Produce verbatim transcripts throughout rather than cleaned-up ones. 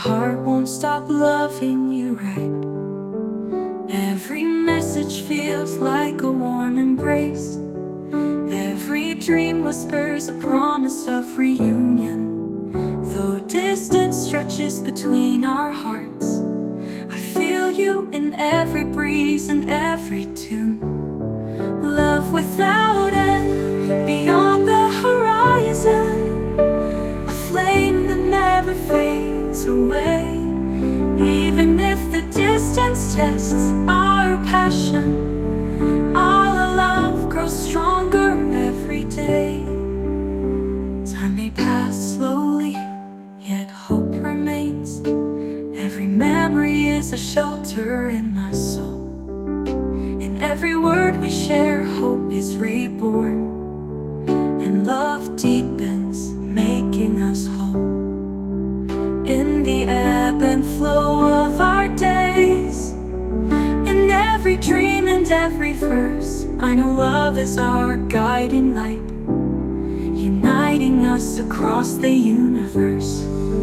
heart won't stop loving you right. Every message feels like a warm embrace. Every dream whispers a promise of reunion. Though distance stretches between our hearts, I feel you in every breeze and every tune. Love without end, beyond the horizon, a flame that never fades away. Even if the distance tests our passion, our love grows stronger every day. Time may pass slowly, yet hope remains. Every memory is a shelter in my soul. In every word we share, hope is reborn, and love deepens, making us whole. In the ebb and flow of our days, in every dream and every verse, I know love is our guiding light, uniting us across the universe.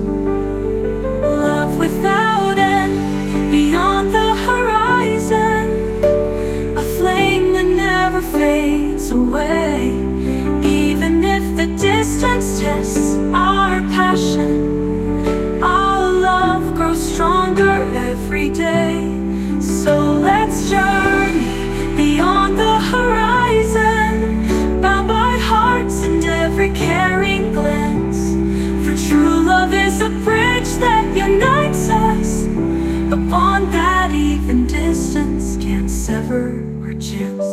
Love without end, beyond the horizon, a flame that never fades away. Even if the distance tests our passion, our love grows stronger every day. So let's journey beyond the horizon, bound by hearts and every caring glance. For true love is a bridge that unites us, a bond that even distance can't sever or chance.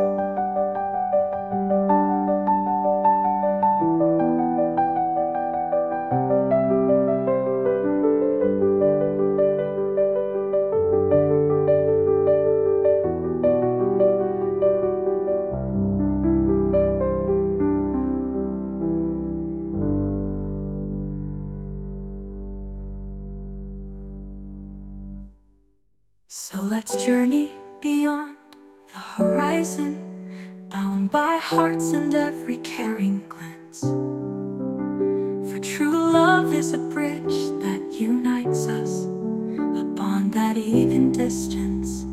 So let's journey beyond the horizon, bound by hearts and every caring glance. For true love is a bridge that unites us, a bond that even distance